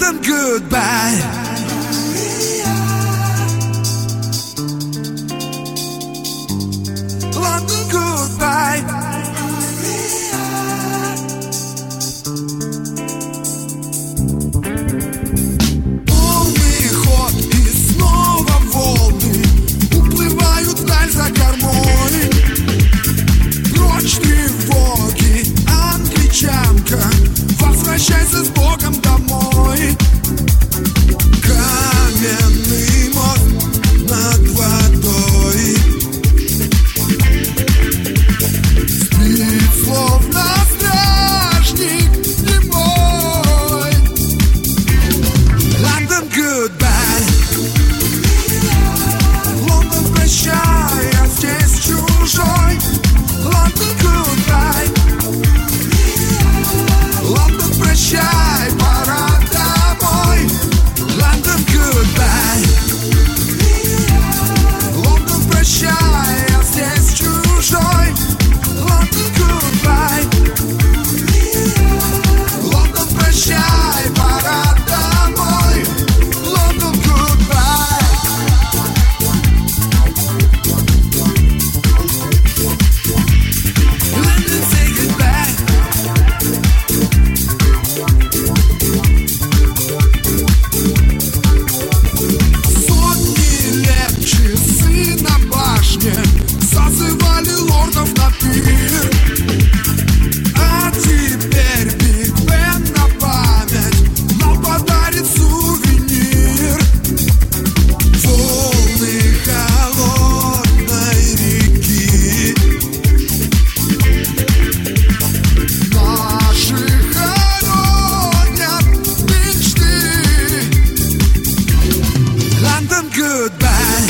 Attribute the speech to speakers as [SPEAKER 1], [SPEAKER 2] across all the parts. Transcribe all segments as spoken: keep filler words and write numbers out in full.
[SPEAKER 1] London goodbye. London goodbye. Полный ход и снова волны уплывают вдаль за кормой. Прочь тревоги, англичанка, возвращайся с Богом домой. Каменный мост над водой спит, словно стражник немой. Лондон goodbye. Лондон прощай, я здесь чужой. Лондон goodbye. Лондон прощай, пора домой. Лондон goodbye. Лондон прощай, я здесь чужой. Лондон goodbye. Лондон прощай, пора домой. Лондон goodbye. London say goodbye. Сотни лет часы на башне созывали лордов на пир. А теперь Биг Бен на память нам подарит сувенир. Волны холодной реки наши хоронят мечты. Лондон goodbye.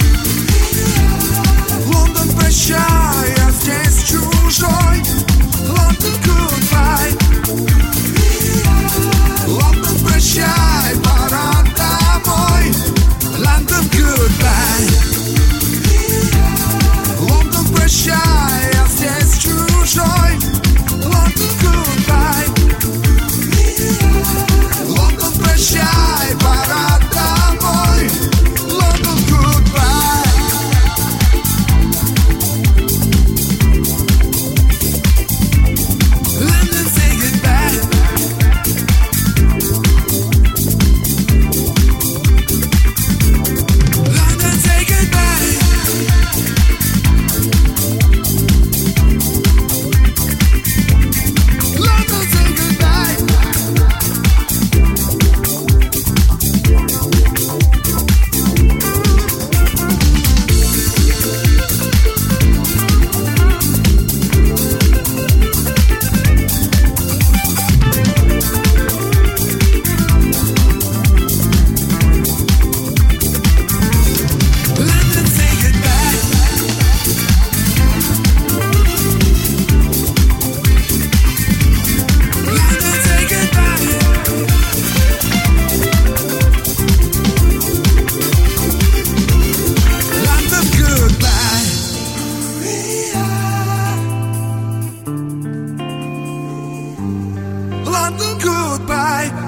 [SPEAKER 1] Лондон прощай, я здесь чужой. Лондон goodbye. Лондон прощай, пора домой. Лондон goodbye. Лондон прощай, я здесь чужой. Лондон goodbye. Лондон прощай, пора домой. Лондон goodbye. London say goodbye. London say goodbye. London say goodbye. London say goodbye. London say goodbye. London goodbye. London goodbye.